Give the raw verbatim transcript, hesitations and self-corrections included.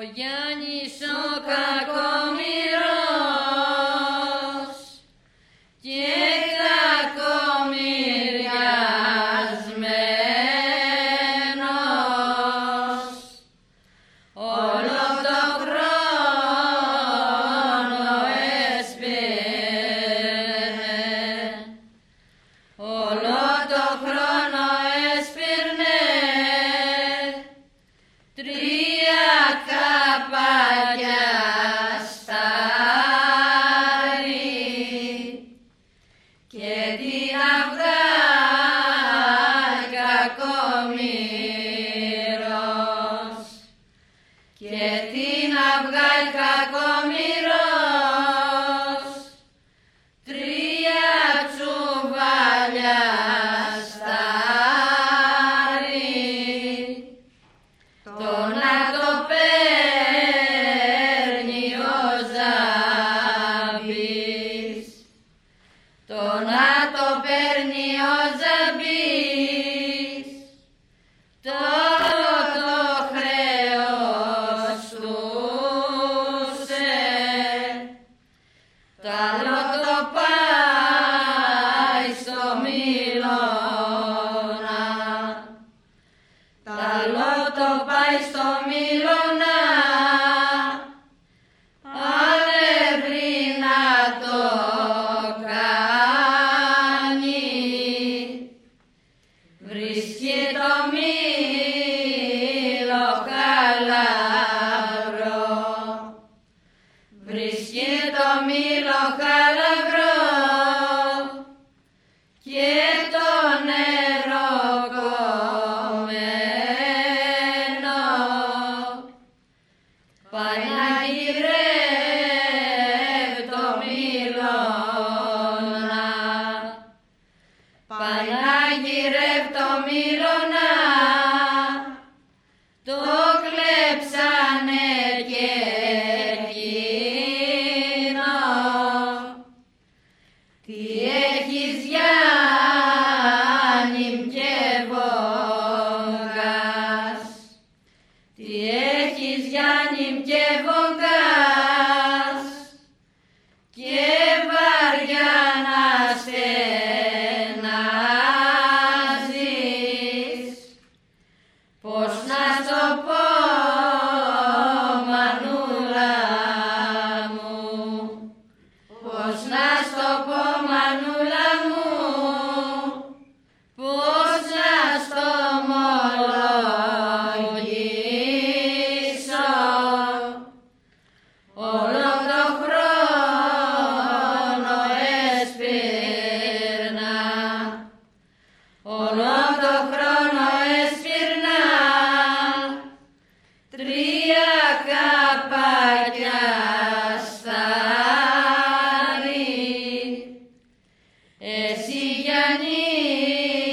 Γιάννης ο κακομοιρός και κακομοιριασμένος, όλο το χρόνο έσπηρνε, όλο το χρόνο έσπηρνε, τρία καπάκια στάρι και την αυγάλ κακομοιρός, και την αυγάλ κακομοιρός, τρία τσουβάλια στάρι, το να το παίρνει ο Ζαμπής, το να το παίρνει ο Ζαμπής, τώρα το χρέος τούσε, το άλλο το πάει στο Μήλωνα, το άλλο το πάει στο Μήλωνα, αν δεν βρει να το κάνει, βρίσκει το μήλο χαλαβρό, βρίσκει το μήλο χαλαβρό και το νερό κομμένο, πάει να γυρεύει το Μήλωνα, πάει να γυρεύει το Μήλωνα, το κλέψανε και εκείνο. Τι έχεις Γιάννη και βογκάς, τι έχεις Γιάννη και βογκάς, και βαριά να στενάζεις, πώς να στο πω μανούλα μου, πώς να στο πω μανούλα μου, πώς να στο ομολογήσω, όλο το χρόνο έσπηρνα, όλο το χρόνο έσπηρνα, τρία καπάκια στάρι. Εσύ Γιάννη